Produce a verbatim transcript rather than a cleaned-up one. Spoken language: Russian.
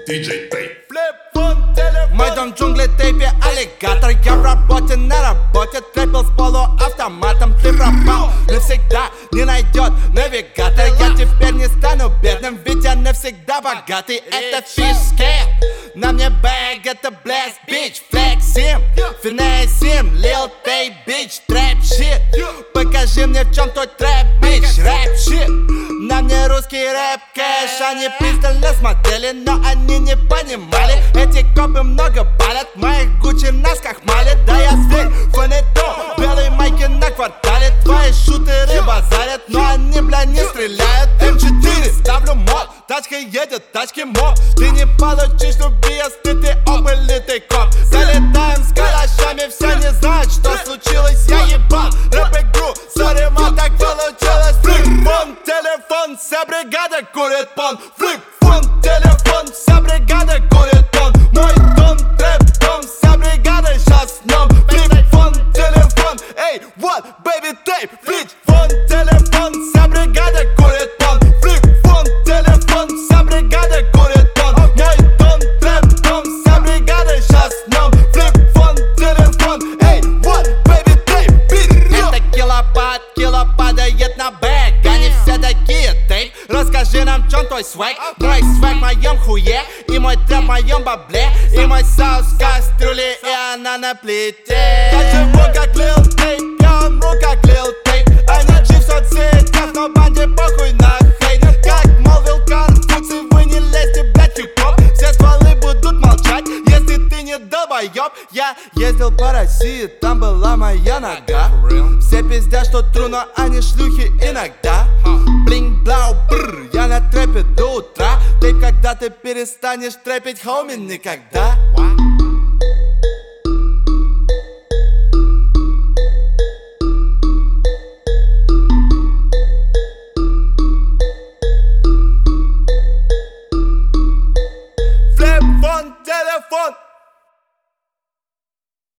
диджей Тейп. Мой дом в джунгле, тейпе, аллигатор. Я в работе, на работе, трэпил с полуавтоматом. Ты пропал, навсегда не найдет навигатор. Я теперь не стану бедным, ведь я навсегда богатый. Это фишки, на мне бэг, это блэс, бич, флексим, финесим, лил тейп, бич, трэп, щит. Покажи мне, в чем твой трэп, бич, рэп, щит. На мне русский рэп, кэш. Они пристально смотрели, но они не понимали. Эти копы много палят, моих Гуччи нас хохмалят. Да я зверь, фанетон, белые майки на квартале. Твои шутеры базарят, но они, бля, не стреляют. эм четыре, ставлю мод, тачка едет, тачки мод. Ты не получишь любви, если ты опылитый коп. Залетаем с калашами, все не знают, что случилось. Я ебал рэп-игру, сори, ма, так получилось. Флip-фон, телефон, вся бригада курит пон. Флip-фон, телефон, вся бригада курит пон. Мой дом, трэп-дом, вся бригада сейчас в нем. Флip-фон, телефон, эй, вот, бэйби тейп. Флip-фон, телефон, вся бригада курит пон. Флip-фон, телефон, вся бригада курит пон. Мой дом, трэп-дом, вся бригада сейчас в нем. Флip-фон, телефон, эй, вот, бэйби тейп. Это килопад, кило падает на бэк. Они все такие, тейп. Расскажи нам, в чем твой свэг. Мой свэг в моем хуе, и мой трэп в моем бабле. И мой соус в кастрюле, и она на плите. Я живу как Лил Тейп, я умру как Лил Тейп. Они джи в соцсетях, но банде похуй на хейт. Как молвил Конфуций, вы не лезьте, блядь, хип-хоп. Все стволы будут молчать, если ты не долбоёб. Я ездил по России, там была моя нога. Все пиздят, что тру, но они шлюхи иногда. Блинг-блау, бррр, я на трэпе до утра. Тейп, когда ты перестанешь трэпить, хоми, никогда.